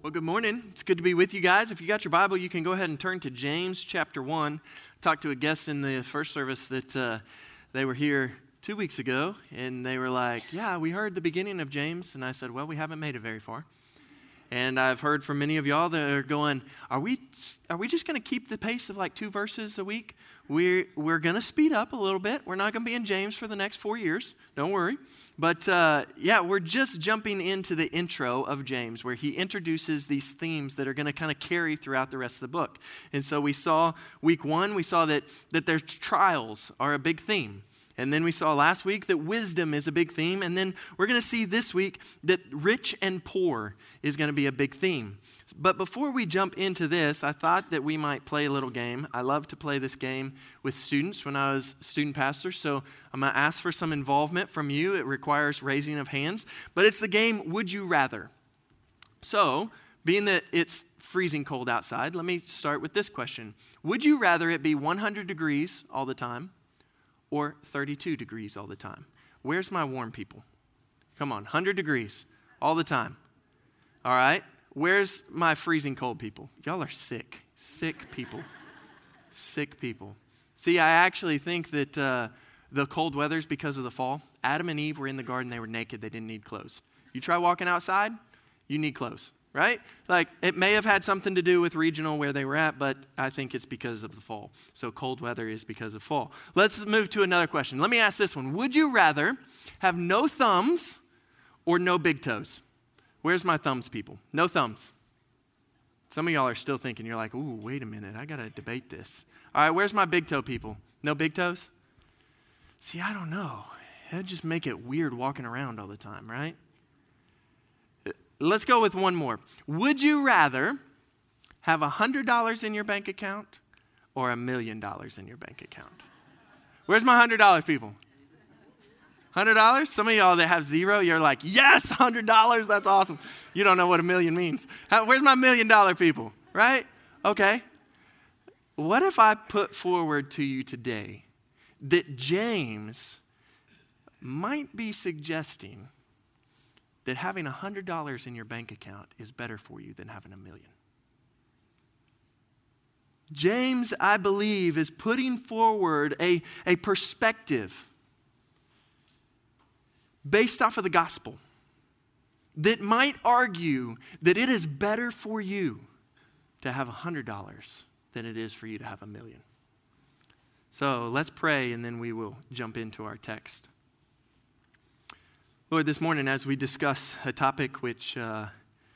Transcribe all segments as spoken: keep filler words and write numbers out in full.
Well, good morning. It's good to be with you guys. If you got your Bible, you can go ahead and turn to James chapter one. Talked to a guest in the first service that uh, they were here two weeks ago, and they were like, yeah, we heard the beginning of James. And I said, well, we haven't made it very far. And I've heard from many of y'all that are going, are we are we just going to keep the pace of like two verses a week? We're, we're going to speed up a little bit. We're not going to be in James for the next four years. Don't worry. But uh, yeah, we're just jumping into the intro of James where he introduces these themes that are going to kind of carry throughout the rest of the book. And so we saw week one, we saw that, that their trials are a big theme. And then we saw last week that wisdom is a big theme. And then we're going to see this week that rich and poor is going to be a big theme. But before we jump into this, I thought that we might play a little game. I love to play this game with students when I was student pastor. So I'm going to ask for some involvement from you. It requires raising of hands. But it's the game, Would You Rather? So, being that it's freezing cold outside, let me start with this question. Would you rather it be one hundred degrees all the time? Or thirty-two degrees all the time? Where's my warm people? Come on, one hundred degrees all the time. All right? Where's my freezing cold people? Y'all are sick. Sick people. Sick people. See, I actually think that uh, the cold weather's because of the fall. Adam and Eve were in the garden. They were naked. They didn't need clothes. You try walking outside, you need clothes. Right? Like, it may have had something to do with regional where they were at, but I think it's because of the fall. So cold weather is because of fall. Let's move to another question. Let me ask this one. Would you rather have no thumbs or no big toes? Where's my thumbs, people? No thumbs. Some of y'all are still thinking, you're like, ooh, wait a minute. I got to debate this. All right, where's my big toe, people? No big toes? See, I don't know. That'd just make it weird walking around all the time, right? Let's go with one more. Would you rather have one hundred dollars in your bank account or a million dollars in your bank account? Where's my one hundred dollars, people? one hundred dollars? Some of y'all that have zero, you're like, yes, one hundred dollars, that's awesome. You don't know what a million means. Where's my million dollar people, right? Okay. What if I put forward to you today that James might be suggesting that having one hundred dollars in your bank account is better for you than having a million? James, I believe, is putting forward a, a perspective based off of the gospel that might argue that it is better for you to have one hundred dollars than it is for you to have a million. So let's pray and then we will jump into our text. Lord, this morning as we discuss a topic which uh,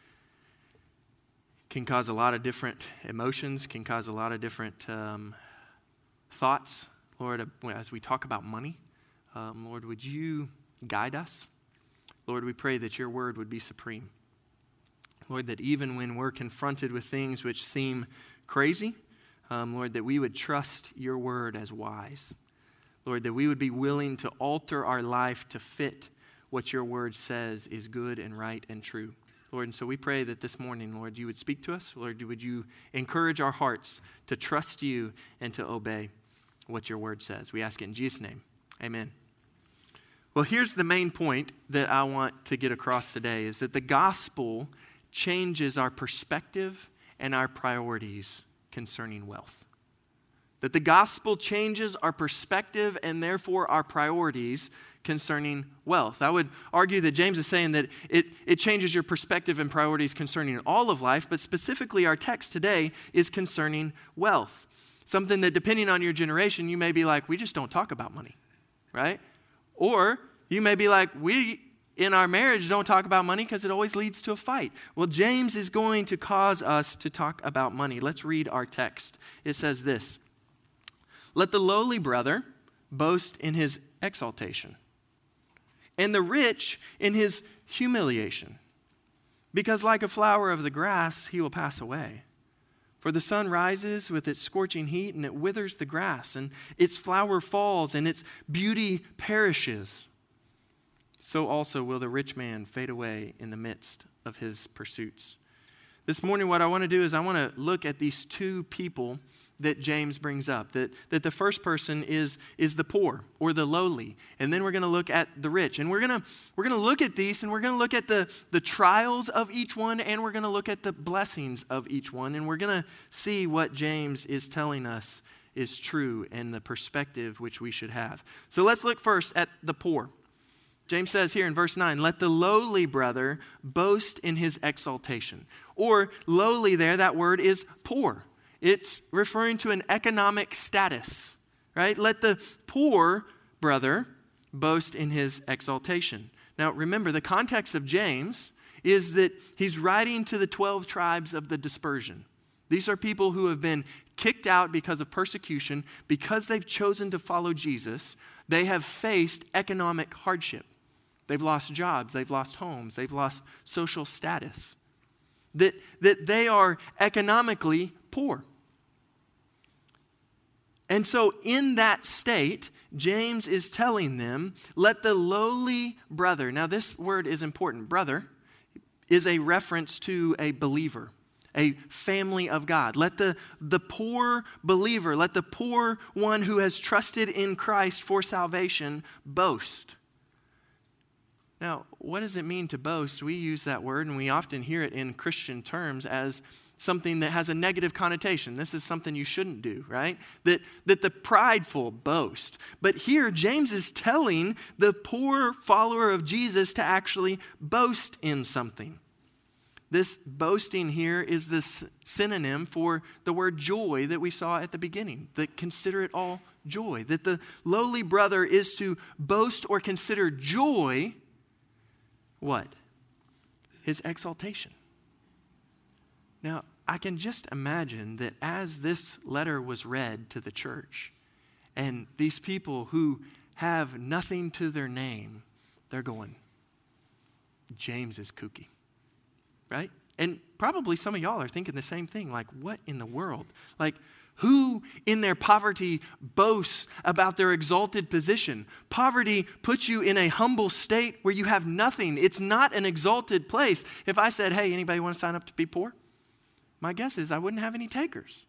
can cause a lot of different emotions, can cause a lot of different um, thoughts, Lord, as we talk about money, um, Lord, would you guide us? Lord, we pray that your word would be supreme. Lord, that even when we're confronted with things which seem crazy, um, Lord, that we would trust your word as wise. Lord, that we would be willing to alter our life to fit what your word says is good and right and true. Lord, and so we pray that this morning, Lord, you would speak to us. Lord, would you encourage our hearts to trust you and to obey what your word says. We ask it in Jesus' name. Amen. Well, here's the main point that I want to get across today is that the gospel changes our perspective and our priorities concerning wealth. That the gospel changes our perspective and therefore our priorities concerning wealth. I would argue that James is saying that it, it changes your perspective and priorities concerning all of life, but specifically our text today is concerning wealth. Something that depending on your generation, you may be like, we just don't talk about money, right? Or you may be like, we in our marriage don't talk about money because it always leads to a fight. Well, James is going to cause us to talk about money. Let's read our text. It says this. Let the lowly brother boast in his exaltation, and the rich in his humiliation, because like a flower of the grass, he will pass away. For the sun rises with its scorching heat, and it withers the grass, and its flower falls, and its beauty perishes. So also will the rich man fade away in the midst of his pursuits. This morning, what I want to do is I want to look at these two people that James brings up. That, that the first person is, is the poor or the lowly. And then we're going to look at the rich. And we're going to we're going to look at these, and we're going to look at the, the trials of each one, and we're going to look at the blessings of each one. And we're going to see what James is telling us is true and the perspective which we should have. So let's look first at the poor. James says here in verse nine, let the lowly brother boast in his exaltation. Or lowly there, that word is poor. It's referring to an economic status, right? Let the poor brother boast in his exaltation. Now remember, the context of James is that he's writing to the twelve tribes of the dispersion. These are people who have been kicked out because of persecution. Because they've chosen to follow Jesus, they have faced economic hardship. They've lost jobs, they've lost homes, they've lost social status. That, that they are economically poor. And so in that state, James is telling them, let the lowly brother, now this word is important, brother is a reference to a believer, a family of God. Let the, the poor believer, let the poor one who has trusted in Christ for salvation boast. Now, what does it mean to boast? We use that word, and we often hear it in Christian terms as something that has a negative connotation. This is something you shouldn't do, right? That, that the prideful boast. But here, James is telling the poor follower of Jesus to actually boast in something. This boasting here is this synonym for the word joy that we saw at the beginning, that consider it all joy. That the lowly brother is to boast or consider joy. What? His exaltation. Now, I can just imagine that as this letter was read to the church, and these people who have nothing to their name, they're going, James is kooky, right? And probably some of y'all are thinking the same thing, like, what in the world? Like, who in their poverty boasts about their exalted position? Poverty puts you in a humble state where you have nothing. It's not an exalted place. If I said, hey, anybody want to sign up to be poor? My guess is I wouldn't have any takers.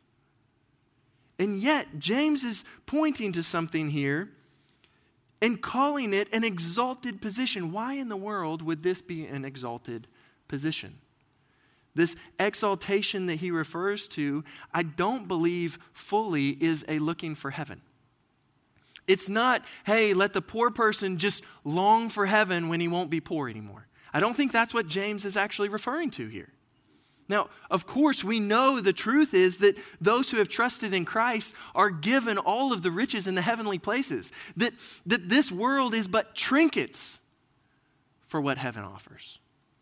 And yet, James is pointing to something here and calling it an exalted position. Why in the world would this be an exalted position? This exaltation that he refers to, I don't believe fully is a looking for heaven. It's not, hey, let the poor person just long for heaven when he won't be poor anymore. I don't think that's what James is actually referring to here. Now, of course, we know the truth is that those who have trusted in Christ are given all of the riches in the heavenly places. That, that this world is but trinkets for what heaven offers.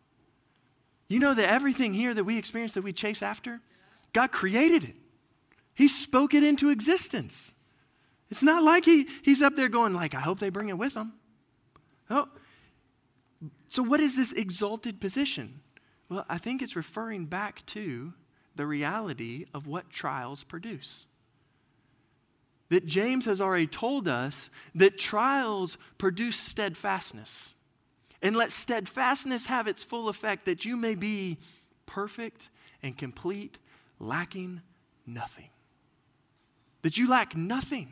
You know that everything here that we experience, that we chase after, God created it. He spoke it into existence. It's not like he, he's up there going like, I hope they bring it with them. Oh, so what is this exalted position? Well, I think it's referring back to the reality of what trials produce. That James has already told us that trials produce steadfastness. And let steadfastness have its full effect, that you may be perfect and complete, lacking nothing. That you lack nothing.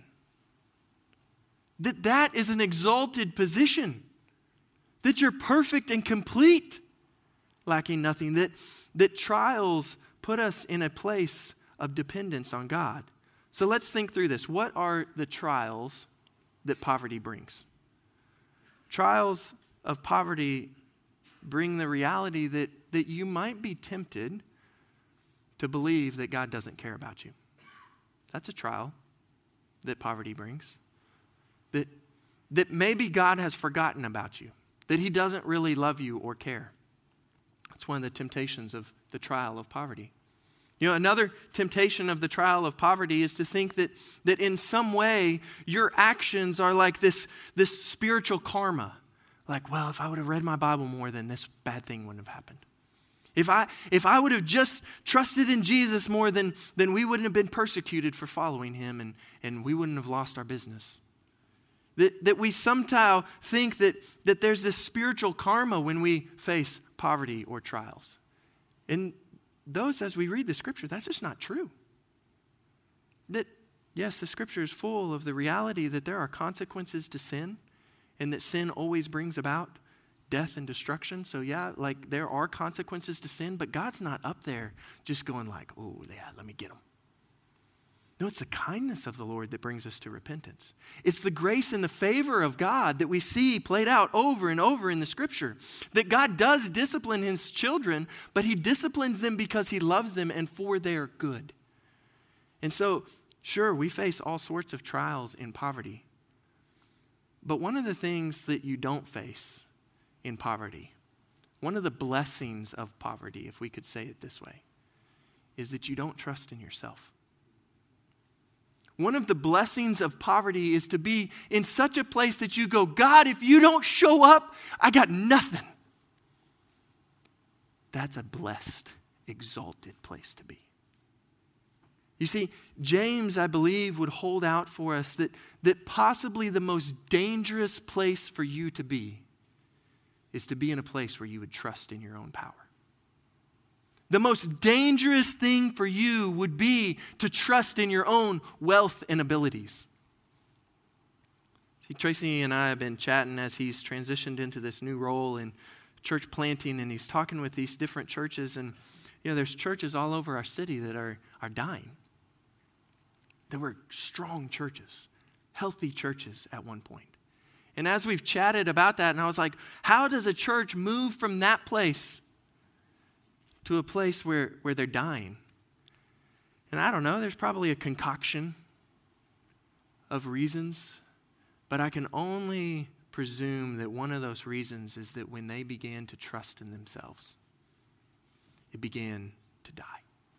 That that is an exalted position. That you're perfect and complete, lacking nothing. That, that trials put us in a place of dependence on God. So let's think through this. What are the trials that poverty brings? Trials of poverty bring the reality that, that you might be tempted to believe that God doesn't care about you. That's a trial that poverty brings. That, that maybe God has forgotten about you. That he doesn't really love you or care. That's one of the temptations of the trial of poverty. You know, another temptation of the trial of poverty is to think that, that in some way your actions are like this, this spiritual karma. Like, well, if I would have read my Bible more, then this bad thing wouldn't have happened. If I if I would have just trusted in Jesus more, then, then we wouldn't have been persecuted for following him, and, and we wouldn't have lost our business. That, that we somehow think that, that there's this spiritual karma when we face poverty or trials. And those, as we read the scripture, that's just not true. That, yes, the scripture is full of the reality that there are consequences to sin and that sin always brings about death and destruction. So yeah, like there are consequences to sin, but God's not up there just going like, oh yeah, let me get them. No, it's the kindness of the Lord that brings us to repentance. It's the grace and the favor of God that we see played out over and over in the scripture. That God does discipline his children, but he disciplines them because he loves them and for their good. And so, sure, we face all sorts of trials in poverty. But one of the things that you don't face in poverty, one of the blessings of poverty, if we could say it this way, is that you don't trust in yourself. One of the blessings of poverty is to be in such a place that you go, God, if you don't show up, I got nothing. That's a blessed, exalted place to be. You see, James, I believe, would hold out for us that, that possibly the most dangerous place for you to be is to be in a place where you would trust in your own power. The most dangerous thing for you would be to trust in your own wealth and abilities. See, Tracy and I have been chatting as he's transitioned into this new role in church planting, and he's talking with these different churches. And, you know, there's churches all over our city that are, are dying. There were strong churches, healthy churches at one point. And as we've chatted about that, and I was like, how does a church move from that place to a place where, where they're dying? And I don't know, there's probably a concoction of reasons, but I can only presume that one of those reasons is that when they began to trust in themselves, it began to die.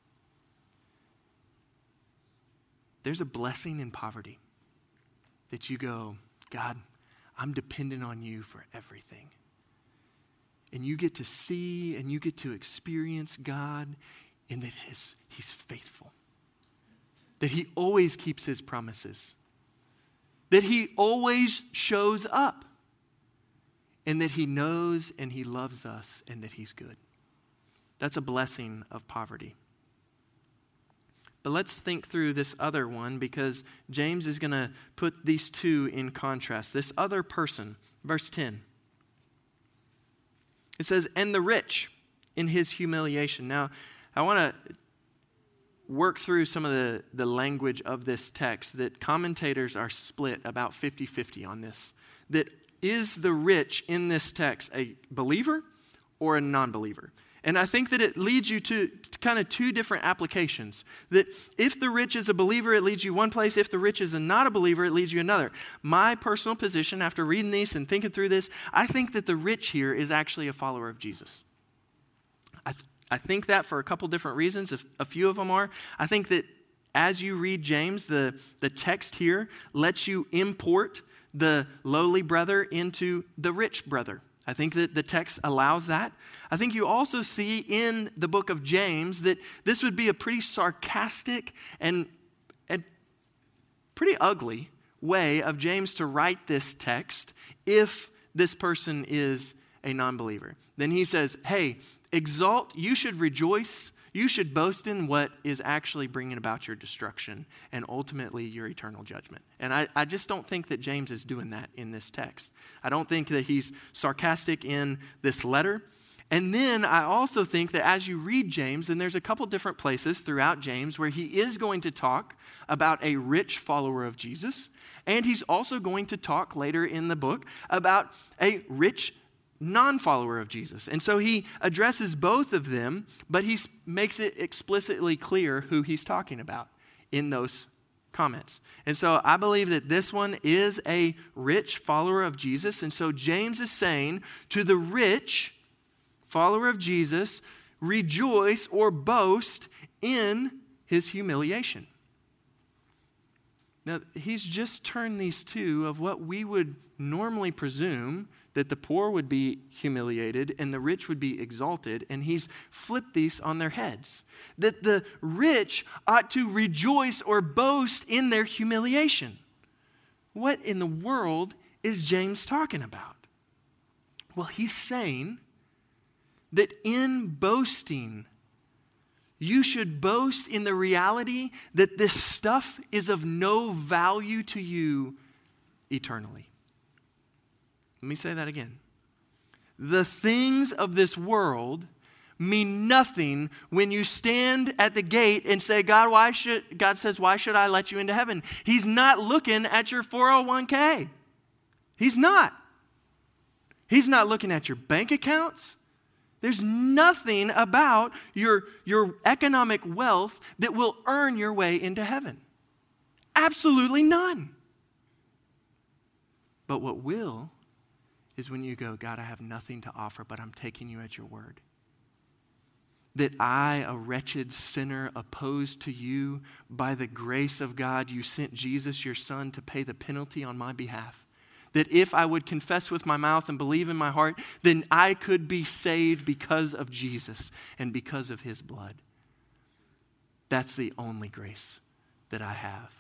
There's a blessing in poverty that you go, God, I'm dependent on you for everything. And you get to see and you get to experience God in that his, he's faithful. That he always keeps his promises. That he always shows up. And that he knows and he loves us and that he's good. That's a blessing of poverty. But let's think through this other one, because James is going to put these two in contrast. This other person, verse ten. It says, and the rich in his humiliation. Now, I want to work through some of the, the language of this text that commentators are split about fifty-fifty on this. That is the rich in this text a believer or a non-believer? And I think that it leads you to, to kind of two different applications. That if the rich is a believer, it leads you one place. If the rich is a not a believer, it leads you another. My personal position after reading these and thinking through this, I think that the rich here is actually a follower of Jesus. I, th- I think that for a couple different reasons. If a few of them are. I think that as you read James, the, the text here lets you import the lowly brother into the rich brother. I think that the text allows that. I think you also see in the book of James that this would be a pretty sarcastic and, and pretty ugly way of James to write this text if this person is a non-believer. Then he says, hey, exalt, you should rejoice, you should boast in what is actually bringing about your destruction and ultimately your eternal judgment. And I, I just don't think that James is doing that in this text. I don't think that he's sarcastic in this letter. And then I also think that as you read James, and there's a couple different places throughout James where he is going to talk about a rich follower of Jesus, and he's also going to talk later in the book about a rich non-follower of Jesus. And so he addresses both of them, but he makes it explicitly clear who he's talking about in those comments. And so I believe that this one is a rich follower of Jesus. And so James is saying to the rich follower of Jesus, rejoice or boast in his humiliation. Now, he's just turned these two of what we would normally presume that the poor would be humiliated and the rich would be exalted, and he's flipped these on their heads. That the rich ought to rejoice or boast in their humiliation. What in the world is James talking about? Well, he's saying that in boasting, You should boast in the reality that this stuff is of no value to you eternally. Let me say that again. The things of this world mean nothing when you stand at the gate and say, God, why should, God says, why should I let you into heaven? He's not looking at your four oh one k. He's not. He's not looking at your bank accounts. There's nothing about your, your economic wealth that will earn your way into heaven. Absolutely none. But what will is when you go, God, I have nothing to offer, but I'm taking you at your word. That I, a wretched sinner opposed to you, by the grace of God, you sent Jesus, your son, to pay the penalty on my behalf. That if I would confess with my mouth and believe in my heart, then I could be saved because of Jesus and because of his blood. That's the only grace that I have.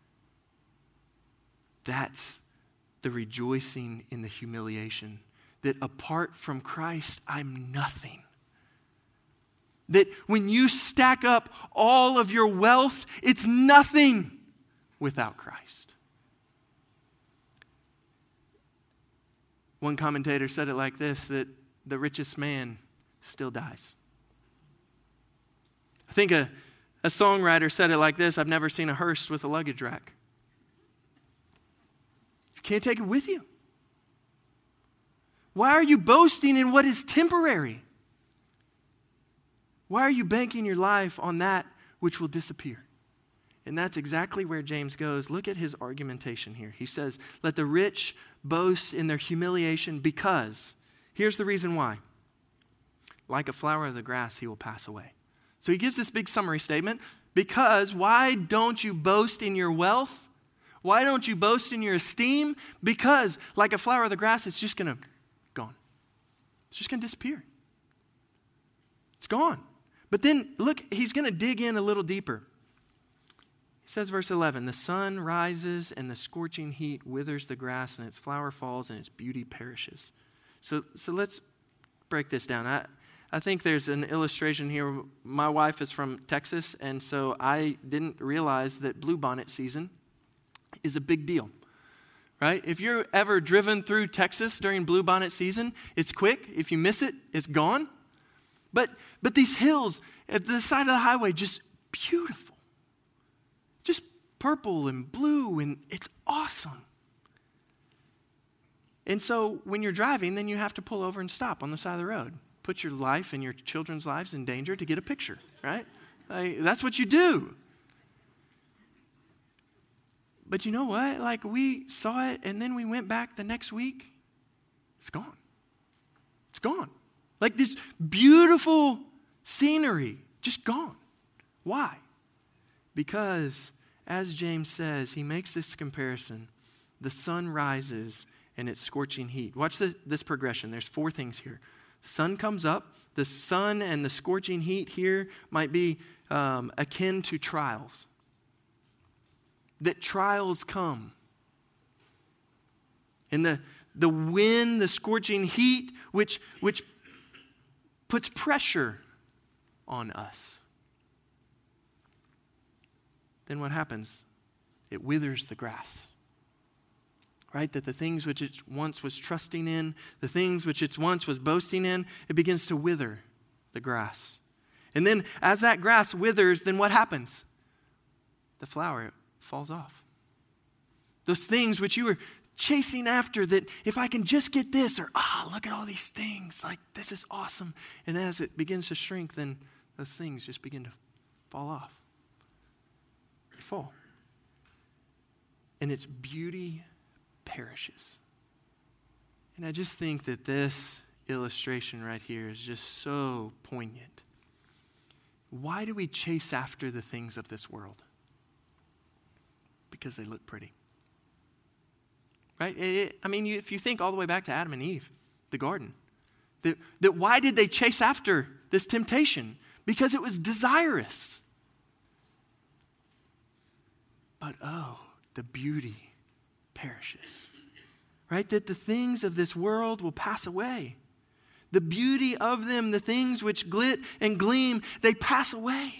That's the rejoicing in the humiliation. That apart from Christ, I'm nothing. That when you stack up all of your wealth, it's nothing without Christ. One commentator said it like this, that the richest man still dies. I think a, a songwriter said it like this, I've never seen a hearse with a luggage rack. You can't take it with you. Why are you boasting in what is temporary? Why are you banking your life on that which will disappear? And that's exactly where James goes. Look at his argumentation here. He says, let the rich boast in their humiliation because, here's the reason why. Like a flower of the grass, he will pass away. So he gives this big summary statement. Because, why don't you boast in your wealth? Why don't you boast in your esteem? Because, like a flower of the grass, it's just going to gone. It's just going to disappear. It's gone. But then, look, he's going to dig in a little deeper. He says, verse eleven, the sun rises and the scorching heat withers the grass and its flower falls and its beauty perishes. So, so let's break this down. I, I think there's an illustration here. My wife is from Texas, and so I didn't realize that bluebonnet season is a big deal, right? If you're ever driven through Texas during bluebonnet season, it's quick. If you miss it, it's gone. But but these hills at the side of the highway, just beautiful. Just purple and blue, and it's awesome. And so when you're driving, then you have to pull over and stop on the side of the road. Put your life and your children's lives in danger to get a picture, right? Like, that's what you do. But you know what? Like, we saw it, and then we went back the next week. It's gone. It's gone. Like this beautiful scenery, just gone. Why? Because, as James says, he makes this comparison. The sun rises and it's scorching heat. Watch the, this progression. There's four things here. Sun comes up. The sun and the scorching heat here might be um, akin to trials. That trials come. And the, the wind, the scorching heat, which, which puts pressure on us. Then what happens? It withers the grass. Right? That the things which it once was trusting in, the things which it once was boasting in, it begins to wither the grass. And then as that grass withers, then what happens? The flower falls off. Those things which you were chasing after, that if I can just get this, or ah, oh, look at all these things, like this is awesome. And as it begins to shrink, then those things just begin to fall off. They fall. And its beauty perishes. And I just think that this illustration right here is just so poignant. Why do we chase after the things of this world? Because they look pretty. Right? It, it, I mean, you, if you think all the way back to Adam and Eve, the garden, that, that why did they chase after this temptation? Because it was desirous. But oh, the beauty perishes. Right? That the things of this world will pass away. The beauty of them, the things which glit and gleam, they pass away.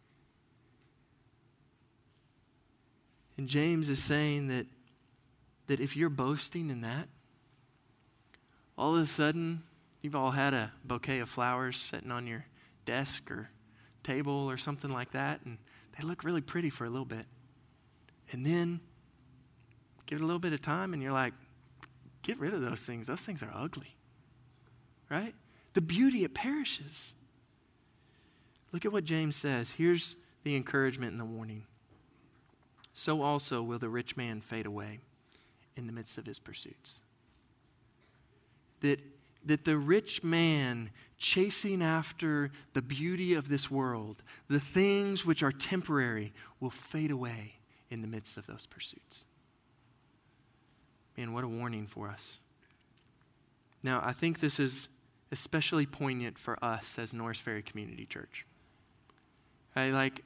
And James is saying that, that if you're boasting in that, all of a sudden, you've all had a bouquet of flowers sitting on your desk or table or something like that, and they look really pretty for a little bit. And then, give it a little bit of time, and you're like, get rid of those things. Those things are ugly. Right? The beauty, it perishes. Look at what James says. Here's the encouragement and the warning. So also will the rich man fade away in the midst of his pursuits. That, that the rich man chasing after the beauty of this world, the things which are temporary, will fade away in the midst of those pursuits. Man, what a warning for us. Now, I think this is especially poignant for us as Norris Ferry Community Church. I like,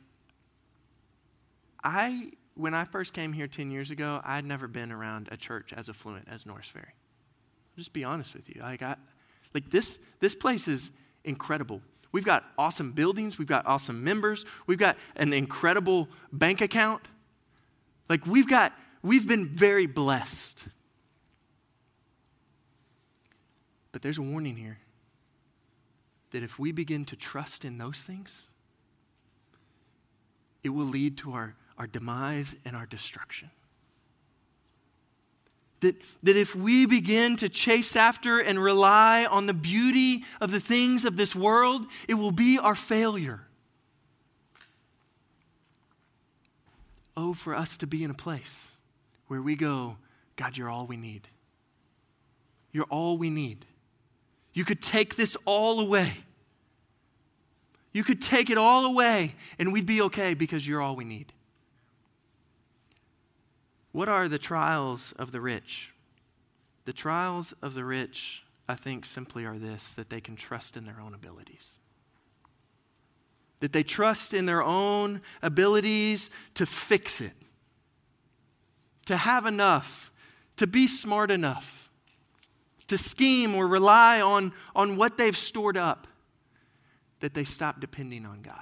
I, when I first came here ten years ago, I'd never been around a church as affluent as Norris Ferry. I'll just be honest with you. Like, I, like this, this place is incredible. We've got awesome buildings. We've got awesome members. We've got an incredible bank account. Like, we've got, we've been very blessed. But there's a warning here that if we begin to trust in those things, it will lead to our, our demise and our destruction. That, that if we begin to chase after and rely on the beauty of the things of this world, it will be our failure. Oh, for us to be in a place where we go, God, you're all we need. You're all we need. You could take this all away. You could take it all away and we'd be okay because you're all we need. What are the trials of the rich? The trials of the rich, I think, simply are this, that they can trust in their own abilities. That they trust in their own abilities to fix it, to have enough, to be smart enough, to scheme or rely on, on what they've stored up, that they stop depending on God.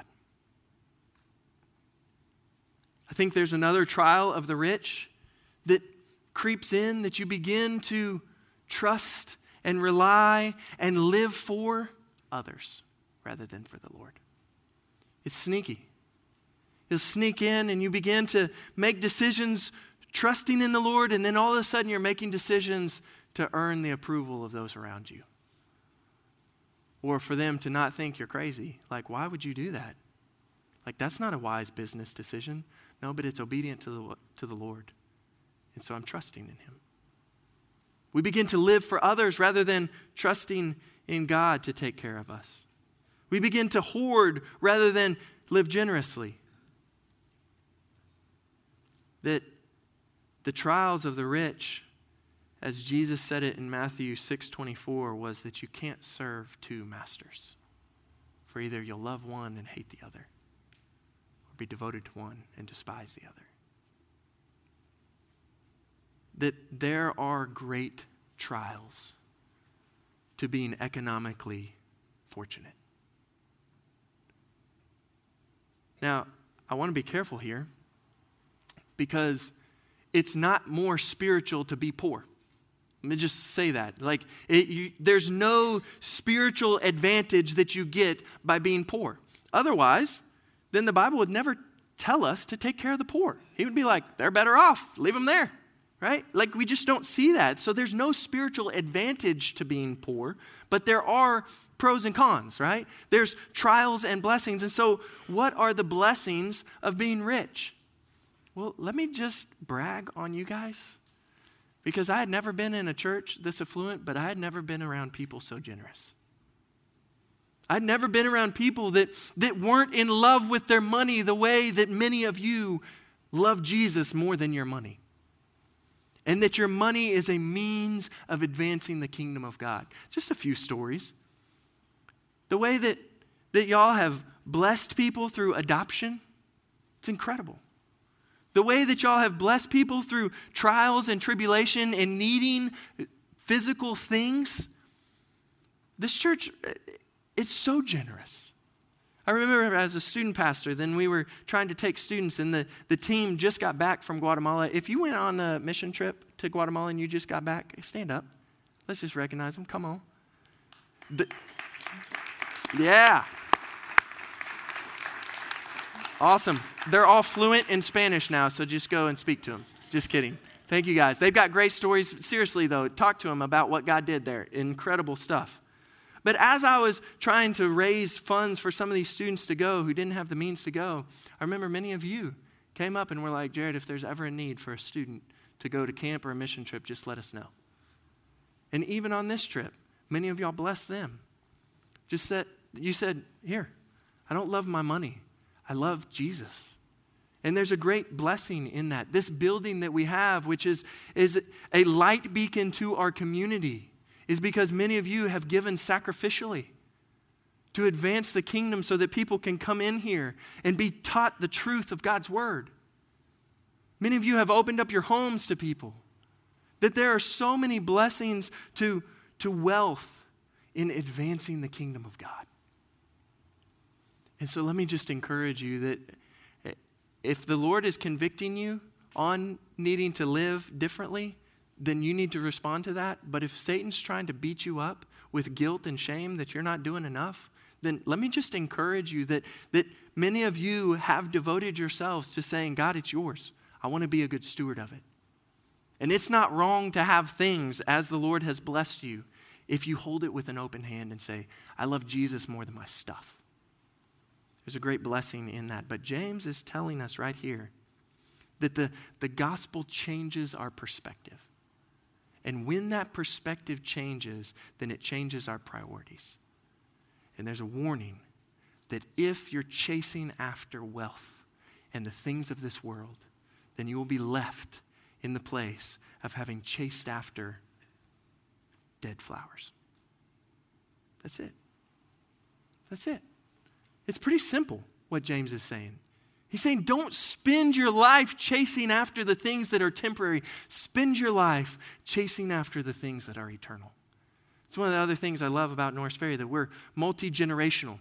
I think there's another trial of the rich that creeps in, that you begin to trust and rely and live for others rather than for the Lord. It's sneaky. It'll sneak in and you begin to make decisions trusting in the Lord, and then all of a sudden you're making decisions to earn the approval of those around you. Or for them to not think you're crazy. Like, why would you do that? Like, that's not a wise business decision. No, but it's obedient to the, to the Lord. And so I'm trusting in Him. We begin to live for others rather than trusting in God to take care of us. We begin to hoard rather than live generously. That the trials of the rich, as Jesus said it in Matthew six twenty-four, was that you can't serve two masters. For either you'll love one and hate the other, or be devoted to one and despise the other. That there are great trials to being economically fortunate. Now, I want to be careful here because it's not more spiritual to be poor. Let me just say that. Like, it, you, there's no spiritual advantage that you get by being poor. Otherwise, then the Bible would never tell us to take care of the poor. He would be like, they're better off. Leave them there. Right? Like, we just don't see that. So there's no spiritual advantage to being poor, but there are pros and cons, right? There's trials and blessings. And so what are the blessings of being rich? Well, let me just brag on you guys, because I had never been in a church this affluent, but I had never been around people so generous. I'd never been around people that, that weren't in love with their money the way that many of you love Jesus more than your money. And that your money is a means of advancing the kingdom of God. Just a few stories. The way that, that y'all have blessed people through adoption, it's incredible. The way that y'all have blessed people through trials and tribulation and needing physical things, this church, it's so generous. I remember as a student pastor, then we were trying to take students, and the, the team just got back from Guatemala. If you went on a mission trip to Guatemala and you just got back, stand up. Let's just recognize them. Come on. The, yeah. Awesome. They're all fluent in Spanish now, so just go and speak to them. Just kidding. Thank you, guys. They've got great stories. Seriously, though, talk to them about what God did there. Incredible stuff. But as I was trying to raise funds for some of these students to go who didn't have the means to go, I remember many of you came up and were like, Jared, if there's ever a need for a student to go to camp or a mission trip, just let us know. And even on this trip, many of y'all blessed them. Just said, you said, here, I don't love my money. I love Jesus. And there's a great blessing in that. This building that we have, which is, is a light beacon to our community, is because many of you have given sacrificially to advance the kingdom so that people can come in here and be taught the truth of God's word. Many of you have opened up your homes to people. That there are so many blessings to, to wealth in advancing the kingdom of God. And so let me just encourage you that if the Lord is convicting you on needing to live differently, then you need to respond to that. But if Satan's trying to beat you up with guilt and shame that you're not doing enough, then let me just encourage you that, that many of you have devoted yourselves to saying, God, it's yours. I want to be a good steward of it. And it's not wrong to have things as the Lord has blessed you if you hold it with an open hand and say, I love Jesus more than my stuff. There's a great blessing in that. But James is telling us right here that the, the gospel changes our perspective. And when that perspective changes, then it changes our priorities. And there's a warning that if you're chasing after wealth and the things of this world, then you will be left in the place of having chased after dead flowers. That's it. That's it. It's pretty simple what James is saying. He's saying, don't spend your life chasing after the things that are temporary. Spend your life chasing after the things that are eternal. It's one of the other things I love about Norris Ferry, that we're multi-generational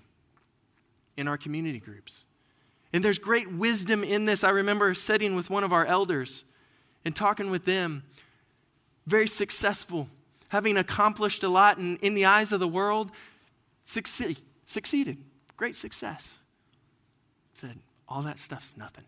in our community groups. And there's great wisdom in this. I remember sitting with one of our elders and talking with them, very successful, having accomplished a lot, and in the eyes of the world, succeed, succeeded, great success. Said, all that stuff's nothing.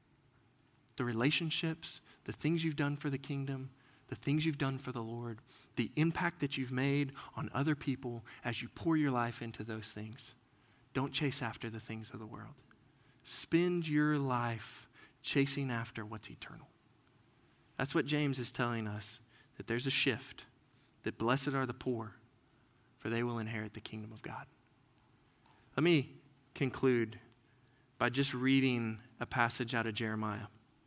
The relationships, the things you've done for the kingdom, the things you've done for the Lord, the impact that you've made on other people as you pour your life into those things. Don't chase after the things of the world. Spend your life chasing after what's eternal. That's what James is telling us, that there's a shift, that blessed are the poor, for they will inherit the kingdom of God. Let me conclude by just reading a passage out of Jeremiah.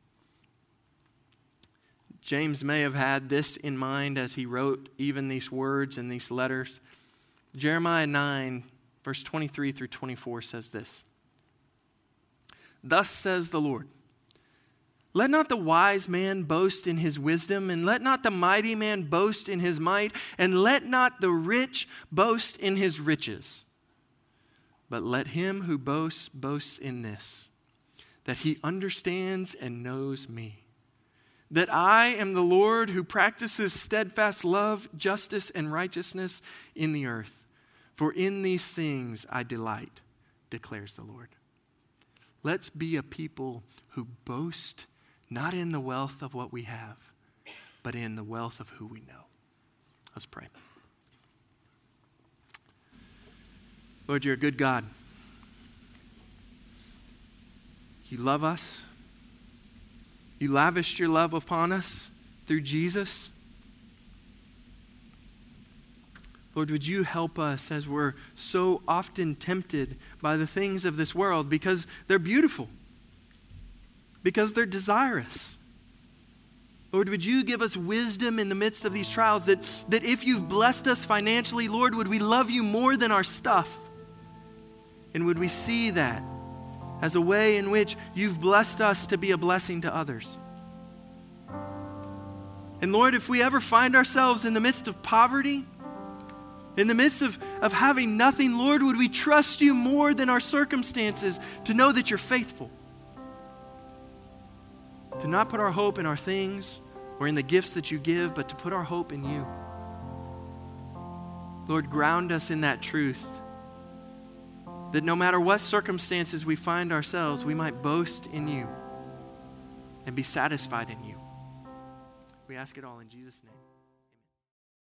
James may have had this in mind as he wrote even these words and these letters. Jeremiah nine, verse twenty-three through twenty-four says this. Thus says the Lord, let not the wise man boast in his wisdom, and let not the mighty man boast in his might, and let not the rich boast in his riches. But let him who boasts, boast in this, that he understands and knows me, that I am the Lord who practices steadfast love, justice, and righteousness in the earth. For in these things I delight, declares the Lord. Let's be a people who boast not in the wealth of what we have, but in the wealth of who we know. Let's pray. Lord, you're a good God. You love us. You lavished your love upon us through Jesus. Lord, would you help us as we're so often tempted by the things of this world because they're beautiful, because they're desirous. Lord, would you give us wisdom in the midst of these trials, that, that if you've blessed us financially, Lord, would we love you more than our stuff? And would we see that as a way in which you've blessed us to be a blessing to others? And Lord, if we ever find ourselves in the midst of poverty, In the midst of, of having nothing, Lord, would we trust you more than our circumstances to know that you're faithful? To not put our hope in our things or in the gifts that you give, but to put our hope in you. Lord, ground us in that truth, that no matter what circumstances we find ourselves, we might boast in you and be satisfied in you. We ask it all in Jesus' name.